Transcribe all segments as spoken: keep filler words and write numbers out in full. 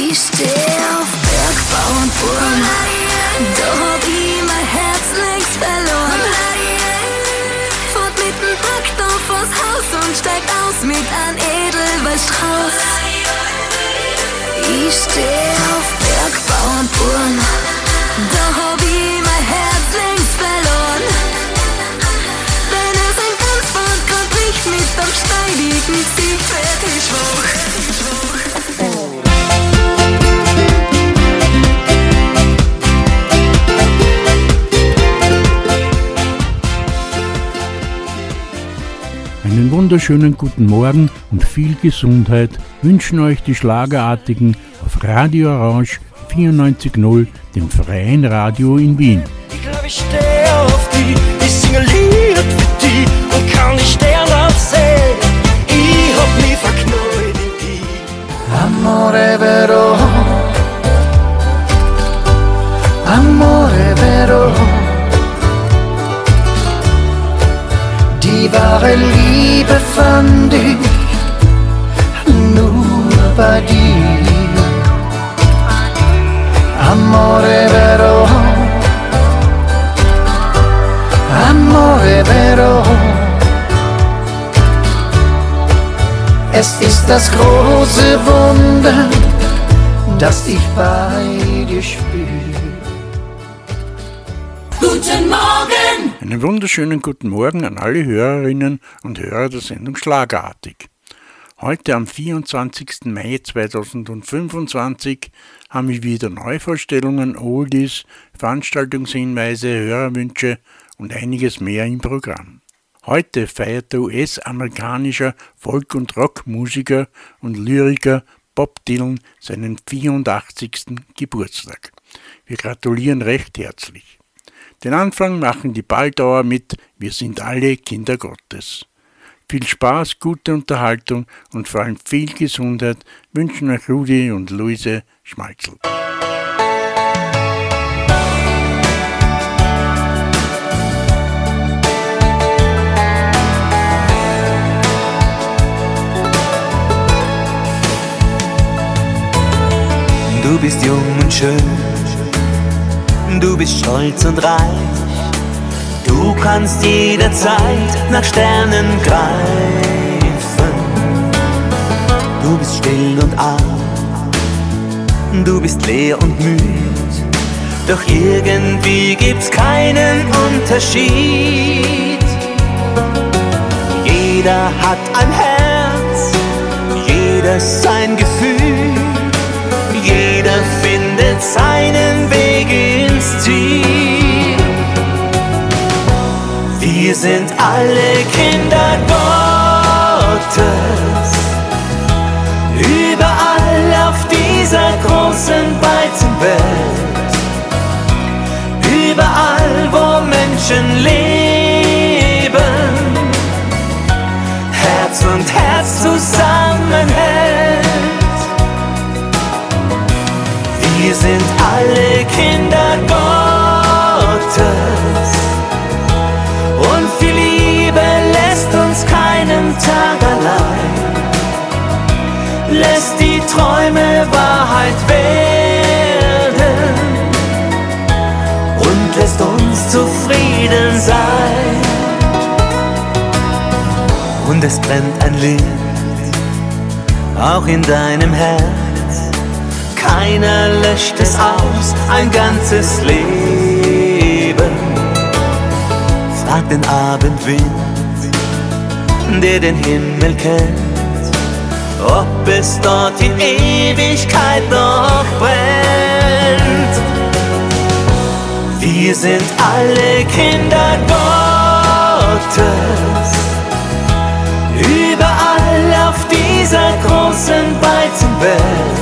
Ich steh auf Bergbau und Burm, da hab ich mein Herz längst verloren. Fahrt mit dem Traktor vors Haus und steigt aus mit einem Edelweißstrauß. Ich steh auf Bergbau und Burm, da hab ich mein Herz längst verloren. Wenn es ein Tanzband grad nicht mit am steidigen Sieg werd ich schwach. Einen wunderschönen guten Morgen und viel Gesundheit wünschen euch die Schlagerartigen auf Radio Orange vierundneunzig Komma null, dem freien Radio in Wien. Ich glaube, ich stehe auf die, ich singe Lied für die und kann nicht sterben sehen. Ich hab mich verknallt in die. Amore vero, amore vero. Die wahre Liebe fand ich nur bei dir. Amore vero, amore vero. Es ist das große Wunder, das ich bei dir spüre. Guten Morgen! Einen wunderschönen guten Morgen an alle Hörerinnen und Hörer der Sendung Schlagerartig. Heute am vierundzwanzigsten Mai zweitausendfünfundzwanzig haben wir wieder Neuvorstellungen, Oldies, Veranstaltungshinweise, Hörerwünsche und einiges mehr im Programm. Heute feiert der U S-amerikanische Folk- und Rockmusiker und Lyriker Bob Dylan seinen vierundachtzigsten Geburtstag. Wir gratulieren recht herzlich. Den Anfang machen die Baldauer mit Wir sind alle Kinder Gottes. Viel Spaß, gute Unterhaltung und vor allem viel Gesundheit wünschen euch Rudi und Luise Schmalzl. Du bist jung und schön, du bist stolz und reich. Du kannst jederzeit nach Sternen greifen. Du bist still und arm, du bist leer und müd. Doch irgendwie gibt's keinen Unterschied. Jeder hat ein Herz, jeder sein Gefühl. Jeder findet seinen Weg ins Ziel. Wir sind alle Kinder Gottes. Überall auf dieser großen, weiten Welt. Überall, wo Menschen leben. Herz und Herz zusammenhält. Wir sind alle Kinder Gottes und viel Liebe lässt uns keinen Tag allein, lässt die Träume Wahrheit werden und lässt uns zufrieden sein. Und es brennt ein Licht, auch in deinem Herz. Keiner löscht es aus, ein ganzes Leben. Frag den Abendwind, der den Himmel kennt, ob es dort in Ewigkeit noch brennt. Wir sind alle Kinder Gottes. Überall auf dieser großen, weiten Welt.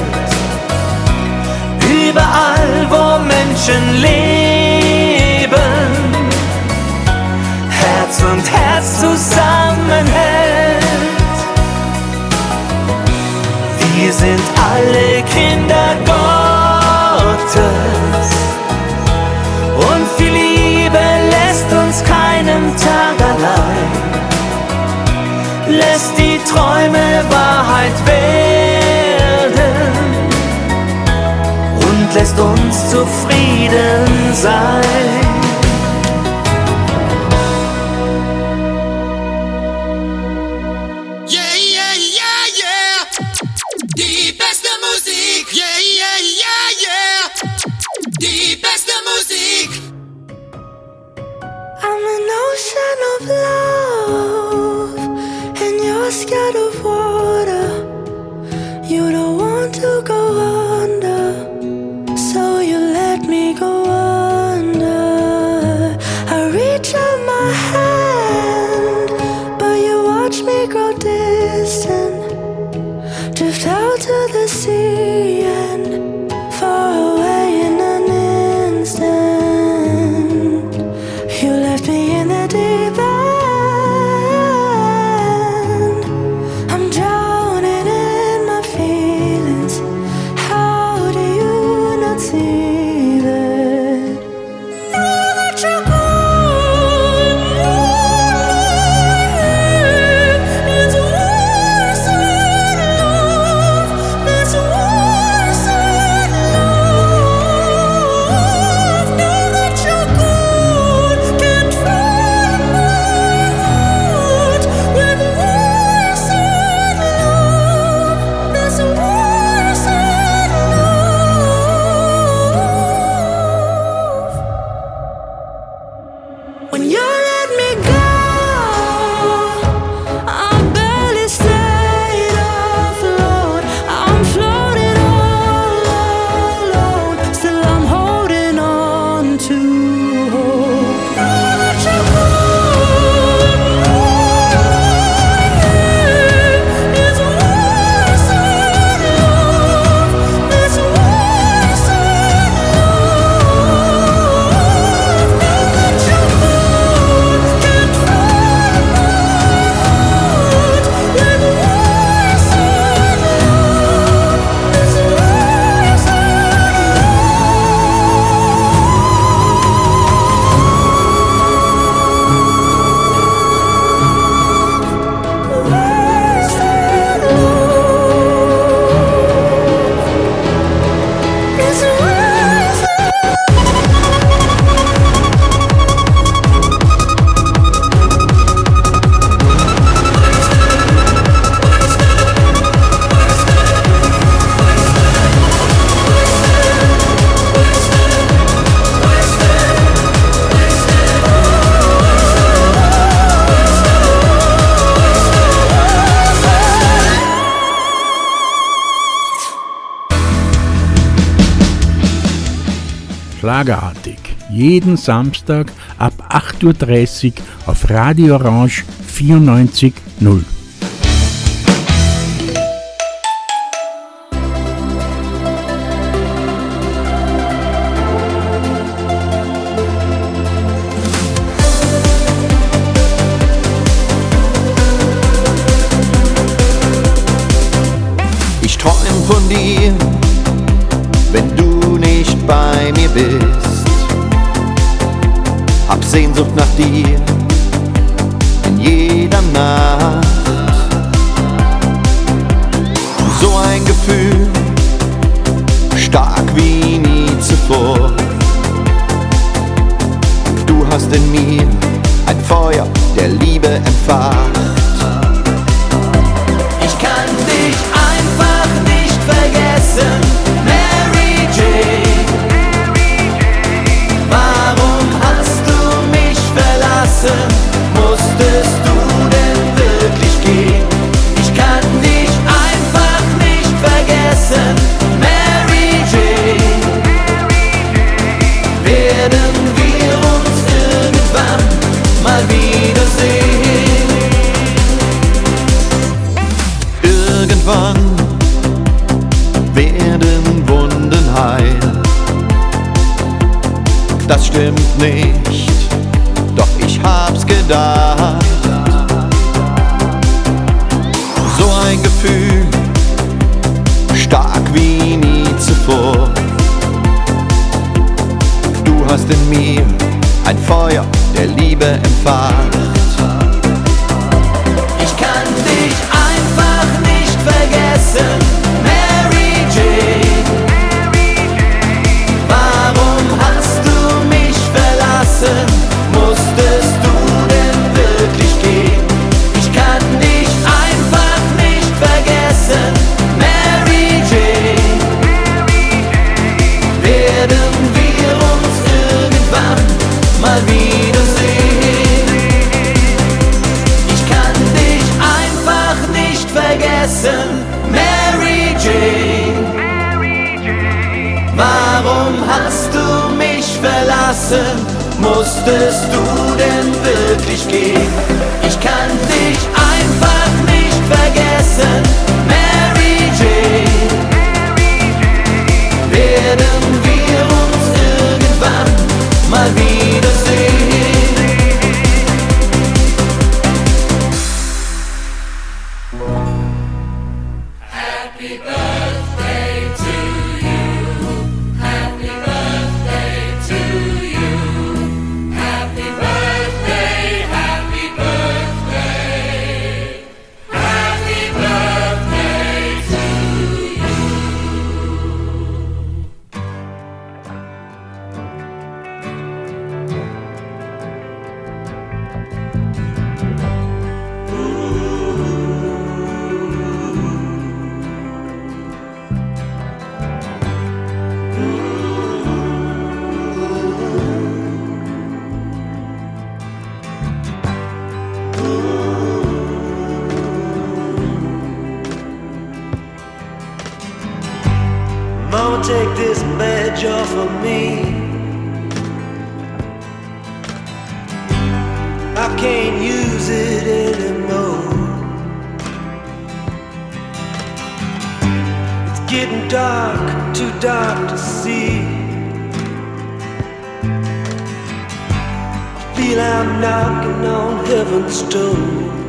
Überall, wo Menschen leben, Herz und Herz zusammenhält. Wir sind alle Kinder Gottes und viel Liebe lässt uns keinen Tag allein, lässt die Träume Wahrheit werden und lässt uns zufrieden sein. Schlagerartig. Jeden Samstag ab acht Uhr dreißig auf Radio Orange vierundneunzig Komma null. Ich träum von dir, wenn du nicht bei mir bist. Hab Sehnsucht nach dir in jeder Nacht. So ein Gefühl, stark wie nie zuvor. Du hast in mir ein Feuer der Liebe entfacht. Ich kann dich einfach nicht vergessen, Mary Jane. Warum hast du mich verlassen? Musstest du denn wirklich gehen? Ich kann dich einfach nicht vergessen, Mary Jane. Werden wir uns irgendwann mal wiedersehen? Irgendwann werden Wunden heil. Das stimmt nicht, doch ich hab's gedacht. So ein Gefühl, stark wie nie zuvor. Du hast in mir ein Feuer der Liebe entfacht. Ich kann dich einfach nicht vergessen, Mary Jane. Musstest du denn wirklich gehen? Ich kann dich einfach nicht vergessen, Mary Jane. Werden wir uns irgendwann mal wiedersehen? Happy birthday to you. Happy birthday to you. Happy birthday, happy birthday. Happy birthday to you. Mama, take this badge off of me. I can't use it anymore. It's getting dark, too dark to see. I feel I'm knocking on heaven's door.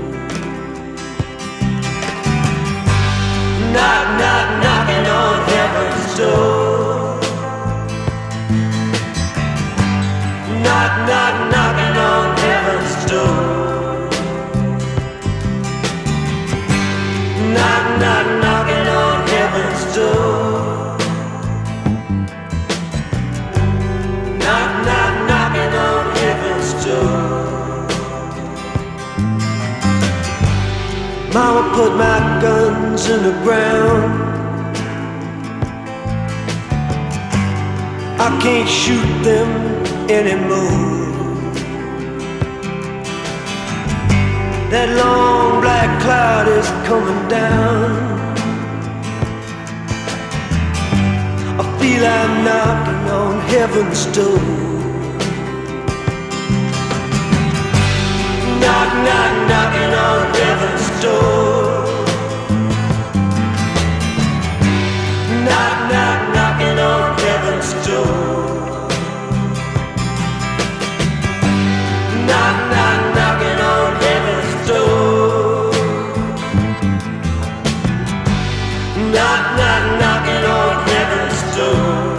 Knock, knock, knocking on heaven's door. Knock, knock, knocking on heaven's door. Knock, knock, knocking on heaven's door. Knock, knock, knocking on heaven's door. Mama put my guns in the ground. I can't shoot them anymore. That long black cloud is coming down. I feel I'm knocking on heaven's door. Knock, knock, knocking on heaven's door. Knock, knock, knocking on heaven's door. Knock, knock, knocking on heaven's door. Knock, knock, knocking on heaven's door.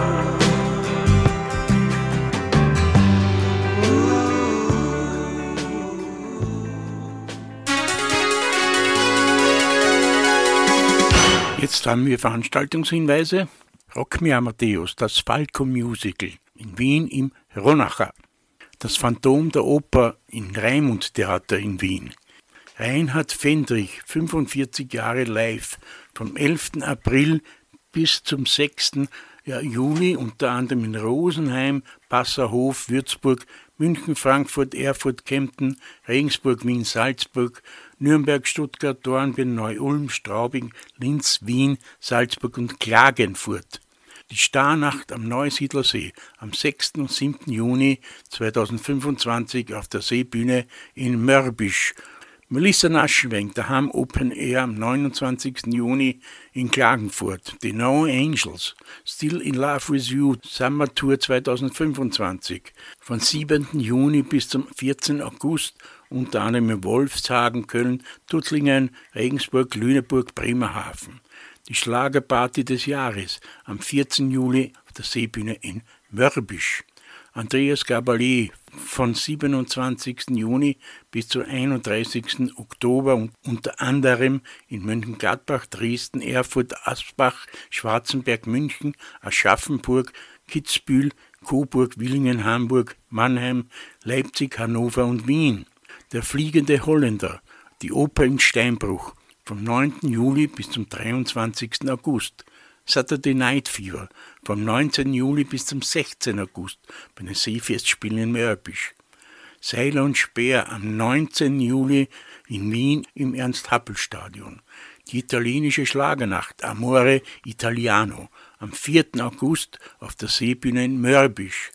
Jetzt haben wir Veranstaltungshinweise. Rock Me Amadeus, das Falco Musical in Wien im Ronacher. Das Phantom der Oper im Raimund Theater in Wien. Reinhard Fendrich, fünfundvierzig Jahre live, vom elften April bis zum sechsten Juli, unter anderem in Rosenheim, Passauhof, Würzburg, München, Frankfurt, Erfurt, Kempten, Regensburg, Wien, Salzburg, Nürnberg, Stuttgart, Dornbirn, Neu-Ulm, Straubing, Linz, Wien, Salzburg und Klagenfurt. Die Starnacht am Neusiedlersee am sechsten und siebten Juni zweitausendfünfundzwanzig auf der Seebühne in Mörbisch. Melissa Naschenwenk, daheim Open Air am neunundzwanzigsten Juni in Klagenfurt. The No Angels, Still in Love with You, Summer Tour zweitausendfünfundzwanzig. Von siebenten Juni bis zum vierzehnten August, unter anderem in Wolfshagen, Köln, Tuttlingen, Regensburg, Lüneburg, Bremerhaven. Die Schlagerparty des Jahres am vierzehnten Juli auf der Seebühne in Mörbisch. Andreas Gabalier von siebenundzwanzigsten Juni bis zum einunddreißigsten Oktober und unter anderem in Mönchengladbach, Dresden, Erfurt, Asbach, Schwarzenberg, München, Aschaffenburg, Kitzbühel, Coburg, Willingen, Hamburg, Mannheim, Leipzig, Hannover und Wien. Der fliegende Holländer, die Oper in Steinbruch, vom neunten Juli bis zum dreiundzwanzigsten August. Saturday Night Fever, vom neunzehnten Juli bis zum sechzehnten August bei den Seefestspielen in Mörbisch. Seiler und Speer am neunzehnten Juli in Wien im Ernst-Happel-Stadion. Die italienische Schlagernacht Amore Italiano am vierten August auf der Seebühne in Mörbisch.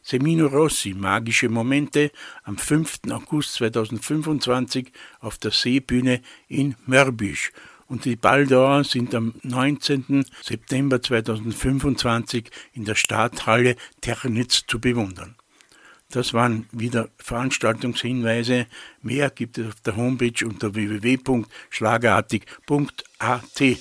Semino Rossi, Magische Momente, am fünften August zweitausendfünfundzwanzig auf der Seebühne in Mörbisch. Und die Baldauer sind am neunzehnten September zweitausendfünfundzwanzig in der Stadthalle Ternitz zu bewundern. Das waren wieder Veranstaltungshinweise. Mehr gibt es auf der Homepage unter w w w punkt schlagerartig punkt a t.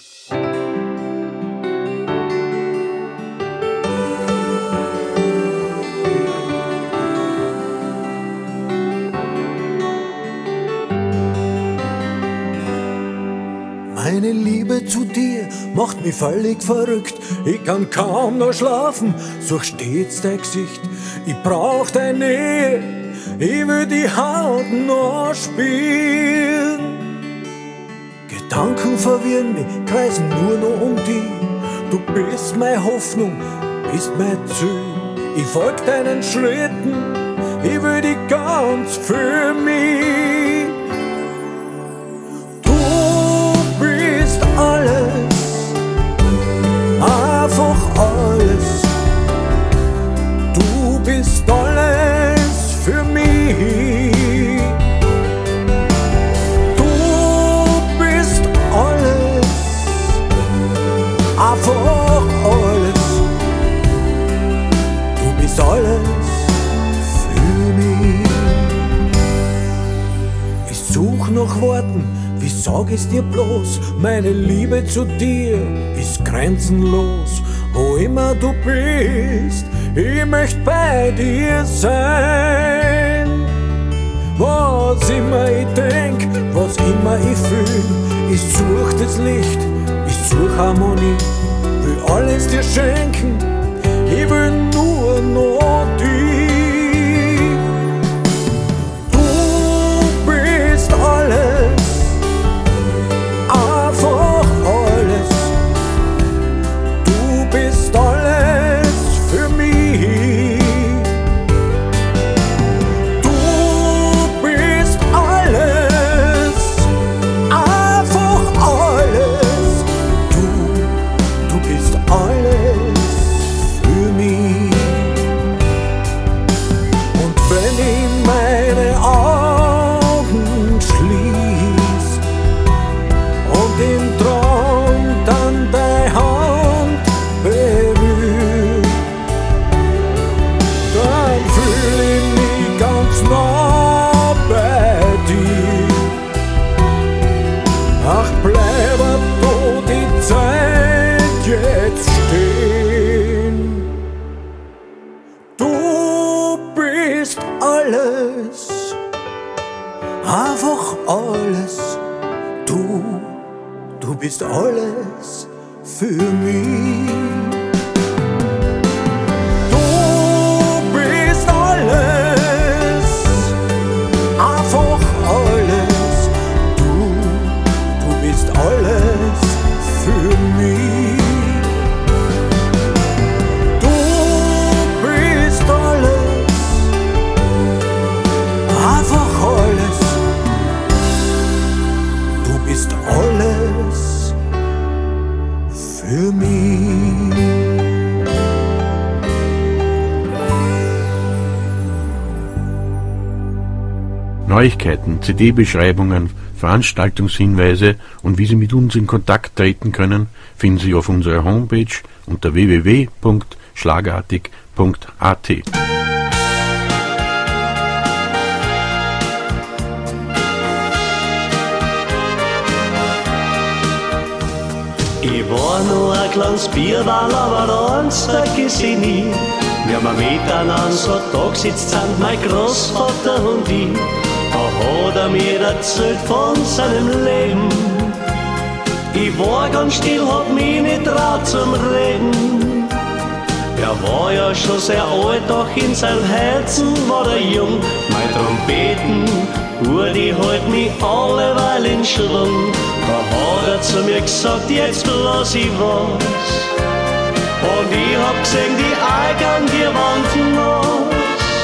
Meine Liebe zu dir macht mich völlig verrückt. Ich kann kaum noch schlafen, such stets dein Gesicht. Ich brauch deine Nähe, ich will die Haut noch spüren. Gedanken verwirren mich, kreisen nur noch um dich. Du bist meine Hoffnung, bist mein Ziel. Ich folg deinen Schritten, ich will dich ganz für mich. Alles, einfach alles. Du bist alles für mich. Du bist alles, einfach alles. Du bist alles für mich. Ich such nach Worten, wie sag ich's dir bloß? Meine Liebe zu dir ist grenzenlos. Wo immer du bist, ich möcht bei dir sein. Was immer ich denk, was immer ich fühl, ich such das Licht, ich such Harmonie. Will alles dir schenken, ich will nur noch dich. Du bist alles, einfach alles. Du bist alles für mich. Du bist alles, einfach alles. Du, du bist alles für mich. Und wenn ich meine Augen schließ und im Traum dann deine Hand berührt, dann fühl ich mich ganz nah bei dir. Ach, bleib da die Zeit jetzt stehen. Du bist alles, einfach alles. Du Du bist alles für mich. Du bist alles, einfach alles. Du, du bist alles für mich. Du bist alles, einfach alles. Du bist alles für mich. Neuigkeiten, C D-Beschreibungen, Veranstaltungshinweise und wie Sie mit uns in Kontakt treten können, finden Sie auf unserer Homepage unter w w w punkt schlagerartig punkt a t. Ich war nur ein kleines Bierwal, aber eins vergiss ich nie. Wir haben miteinander so da gesitzt sind, mein Großvater und ich. Da hat er mir erzählt von seinem Leben. Ich war ganz still, hab mich nicht traut zum Reden. Er war ja schon sehr alt, doch in seinem Herzen war er jung. Mein Trompeten, Uhr, die halt mich alleweil in Schwung. Da hat er zu mir gesagt, jetzt lass ich was. Und ich hab gesehen, die Augen, die waren nass.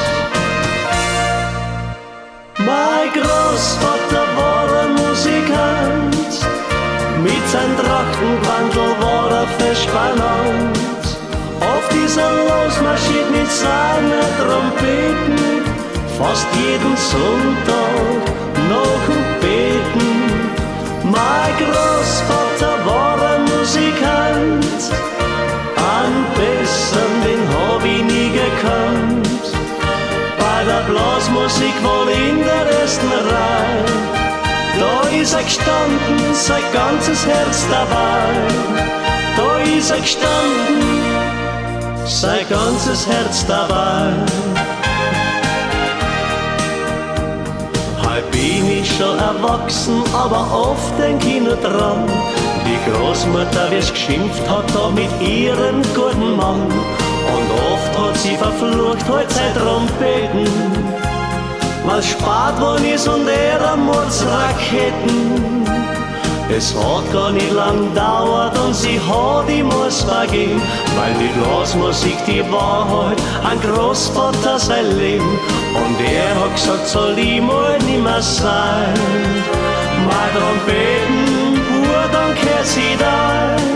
Mein Großvater war ein Musikant, mit seinem Trachtenwandel war er fest benannt. Auf dieser Lust losmarschiert mit seinen Trompeten, fast jeden Sonntag nach dem Beten. Mein Großvater war ein Musikant, einen besseren, den hab ich nie gekannt. Bei der Blasmusik wohl in der ersten Reihe, da ist er gestanden, sein ganzes Herz dabei. Da ist er gestanden, sein ganzes Herz dabei. Heute bin ich schon erwachsen, aber oft denk ich nur dran. Die Großmutter, wie's geschimpft hat, da mit ihrem guten Mann. Und oft hat sie verflucht, heute sei Trompeten, weil's spät worden ist und er am Mordsraketen. Es hat gar nicht lang gedauert und sie hat ihm alles vergeben, weil die Blasmusik, die war halt ein Großvater sein Leben. Und er hat gesagt, soll ich mal nimmer sein. Mein Trompeten, Bur, dann kehrt sie dein.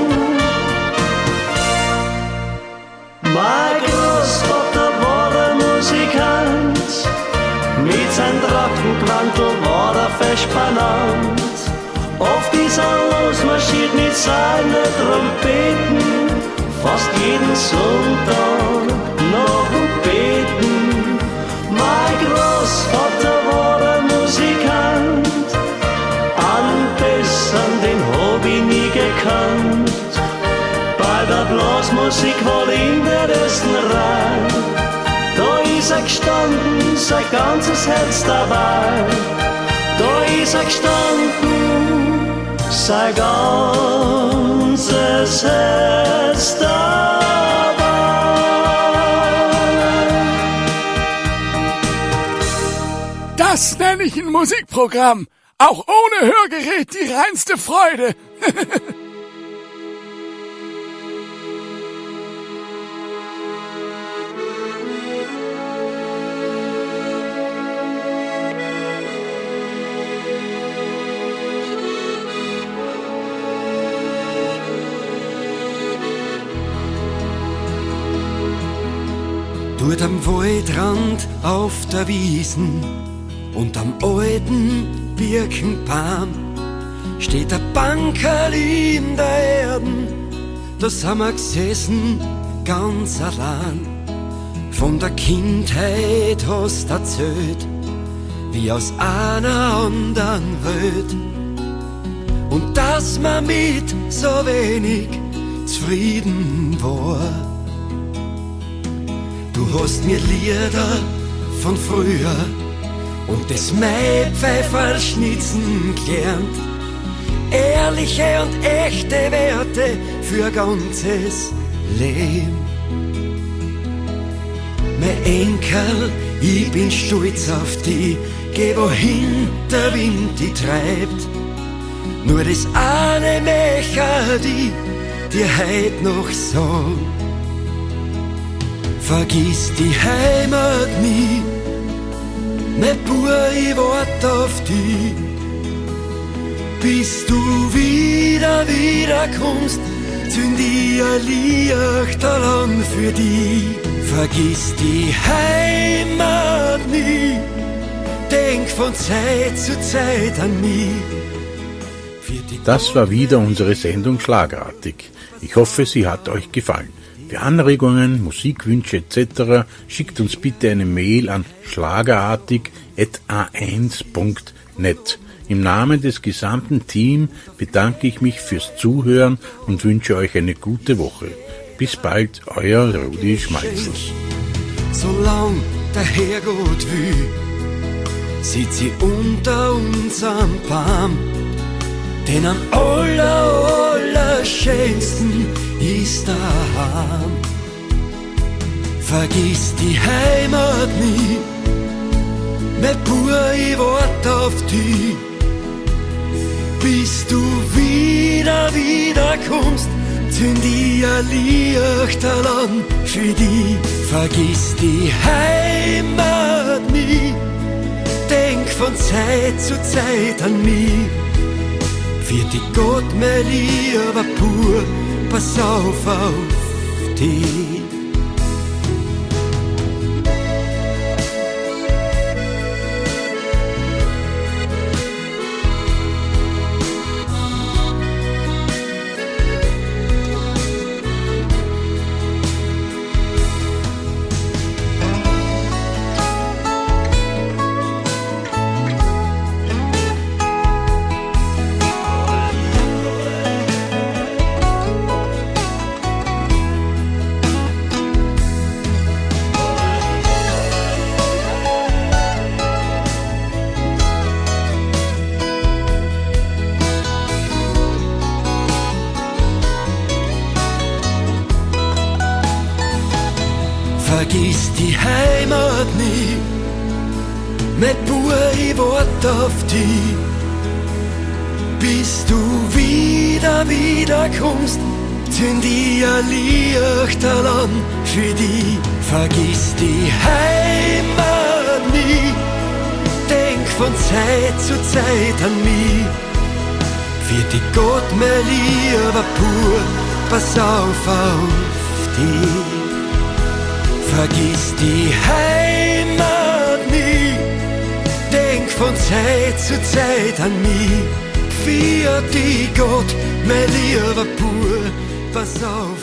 Mein Großvater war ein Musikant, mit seinem Trachtenquantel war er fest benannt. Oft ist er losmarschiert mit seinen Trompeten, fast jeden Sonntag nach dem Beten. Mein Großvater war ein Musikant, einen besseren, den hab ich nie gekannt. Bei der Blasmusik wohl in der ersten Reihe, da ist er gestanden, sein ganzes Herz dabei. Da ist er gestanden, sein ganzes Herz dabei. Das nenne ich ein Musikprogramm. Auch ohne Hörgerät die reinste Freude. Dort am Waldrand auf der Wiesen und am alten Birkenbaum steht ein Bankerl in der Erden, da sind wir gesessen, ganz allein. Von der Kindheit hast du erzählt, wie aus einer anderen Welt. Und dass man mit so wenig zufrieden war. Du hast mir Lieder von früher und das Maipfeiferlschnitzen gelernt. Ehrliche und echte Werte für ein ganzes Leben. Mein Enkel, ich bin stolz auf dich, geh wohin der Wind dich treibt. Nur das eine möchte ich dir heut noch sagen. Vergiss die Heimat nie, mein Bub, ich wart auf dich. Bis du wieder, wieder kommst, zünd ich ein Lichterl an für dich. Vergiss die Heimat nie, denk von Zeit zu Zeit an mich. Das war wieder unsere Sendung Schlagartig. Ich hoffe, sie hat euch gefallen. Für Anregungen, Musikwünsche et cetera schickt uns bitte eine Mail an schlagerartig at a eins punkt net. Im Namen des gesamten Teams bedanke ich mich fürs Zuhören und wünsche euch eine gute Woche. Bis bald, euer Rudi Schmalzl. Solang der Herrgott will, sitz ich unter unserem Baum, denn am aller, aller schönsten ist daheim. Vergiss die Heimat nie, mein Bub, ich wart auf dich. Bis du wieder, wieder kommst, zünd ich ein Lichterl an für dich. Vergiss die Heimat nie, denk von Zeit zu Zeit an mich. Für die Gott, mein lieber Bub, pass auf auf dich. vergiss die Heimat nie. Mein Bub, ich wart auf dich, bis du wieder, wieder kommst. Zünd ich ein Lichterl an für dich. Vergiss die Heimat nie. Denk von Zeit zu Zeit an mich. Für die Gott, mein lieber Pur, pass auf auf dich. Vergiss die Heimat nie. Denk von Zeit zu Zeit an mich. Für die Gott, mein lieber Pur, pass auf.